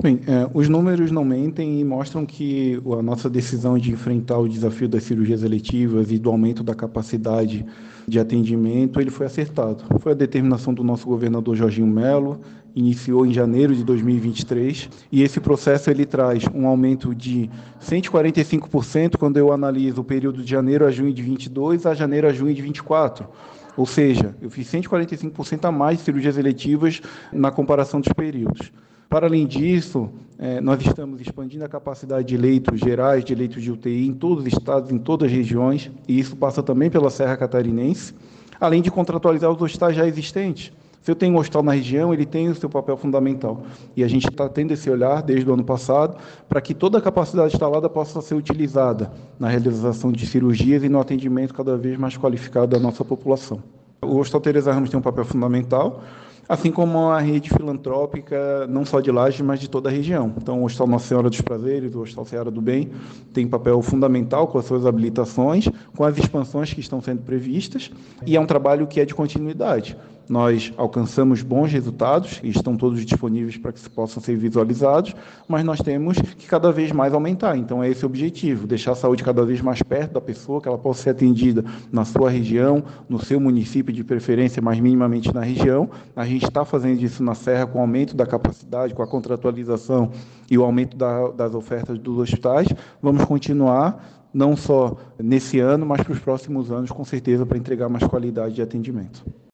Bem, os números não mentem e mostram que a nossa decisão de enfrentar o desafio das cirurgias eletivas e do aumento da capacidade de atendimento, ele foi acertado. Foi a determinação do nosso governador Jorginho Melo, iniciou em janeiro de 2023, e esse processo ele traz um aumento de 145% quando eu analiso o período de janeiro a junho de 22 a janeiro a junho de 24. Ou seja, eu fiz 145% a mais de cirurgias eletivas na comparação dos períodos. Para além disso, nós estamos expandindo a capacidade de leitos gerais, de leitos de UTI em todos os estados, em todas as regiões, e isso passa também pela Serra Catarinense, além de contratualizar os hospitais já existentes. Se eu tenho um hospital na região, ele tem o seu papel fundamental. E a gente está tendo esse olhar desde o ano passado para que toda a capacidade instalada possa ser utilizada na realização de cirurgias e no atendimento cada vez mais qualificado da nossa população. O Hospital Teresa Ramos tem um papel fundamental, assim como a rede filantrópica, não só de Lages, mas de toda a região. Então, o Hospital Nossa Senhora dos Prazeres, o Hospital Seara do Bem, tem papel fundamental com as suas habilitações, com as expansões que estão sendo previstas, e é um trabalho que é de continuidade. Nós alcançamos bons resultados, e estão todos disponíveis para que possam ser visualizados, mas nós temos que cada vez mais aumentar. Então, é esse o objetivo, deixar a saúde cada vez mais perto da pessoa, que ela possa ser atendida na sua região, no seu município, de preferência, mas minimamente na região. A gente está fazendo isso na Serra com o aumento da capacidade, com a contratualização e o aumento das ofertas dos hospitais. Vamos continuar, não só nesse ano, mas para os próximos anos, com certeza, para entregar mais qualidade de atendimento.